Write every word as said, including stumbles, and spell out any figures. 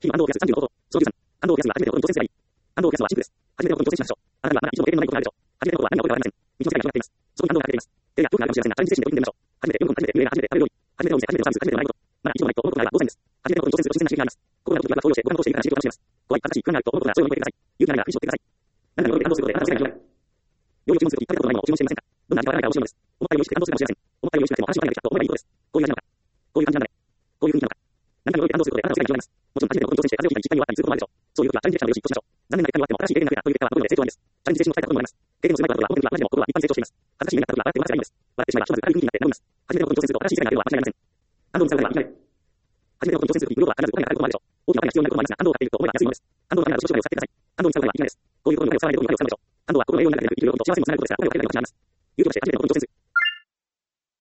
日々安藤康さんじゅうのこと。小じゅうさん。安藤康は初めてのことに挑戦すればいい。安藤康はシンプルです。初めてのことに挑戦しましょう。あなたにはまだ一度も経験のないことがあるでしょう。初めてのことは何が起こるかわかりません。道の世界が広がっています。そこに感動が隠れています。手や恐怖があるかもしれませんが、チャレンジ精神で追い込んでみましょう。初めて読む本、初めて揺れが、初めて食べる料理、初めてのお店、初めてのサービス、初めての習い事。まだ一度もないと思うことがあれば当然です。初めてのことに挑戦すると新鮮な刺激があります。心が動く気が動揺して、五感を通しているから刺激を楽しめます。怖い、恥ずかしい、不安があると思うことがそれを乗り越えてください。勇気がないなら振り絞ってください。何かに驚いて感動することであなたの世界が広がる。料理を注文するとき食べたことのないものを注文してみませんか。どんな味かわからないから美味しいものです。思ったより美味しくて感動するかもしれません。思ったより美味しくなくても話を考えなきゃと思えばいいことです。こういう味なのか。こういう感じなのね。こういう雰囲気なのか。何かに驚いて感動することであなたの世界が広がります。もちろん初めてのことに挑戦して風邪をひいたり実際にあっても風邪をひいたりしてチャレンジできたのでよし一歩しましょう。残念な結果に終わっても素晴らしい経験ができたらこれで成功なんです。残念な結果に終わっても新しい経験ができたのででもそれは心が一般成長しています。チャレンジ精神の伝えたこともあります。経験の積まれたことは本当には今でも心は一般成長しています。恥ずかしい目になったことが笑って笑ってしまえばいいのです。笑ってしまえばひとまず軽い雰囲気になって治ります。初めてのことに挑戦すると明るい雰囲気になって治ります。初めてのことに挑戦するといきなり安藤さんがいきなり安藤に最後には言いたい。初めてのことに挑戦するとき、ブログは必ずお金がかかることもあるでしょう。大きなお金が必要になることもありますが、安藤を買っていると思えば安いものです。安藤のためなら自己紹介を使ってください。安藤に最後には、いきなりです。こういうことにお金を使わないでどこにお金を使うのでしょう。安藤は心の栄養の中で眠っている喜びと幸せにつながることですから、お金をかけないでお金を使います。勇気を出して初めてのことに挑戦する。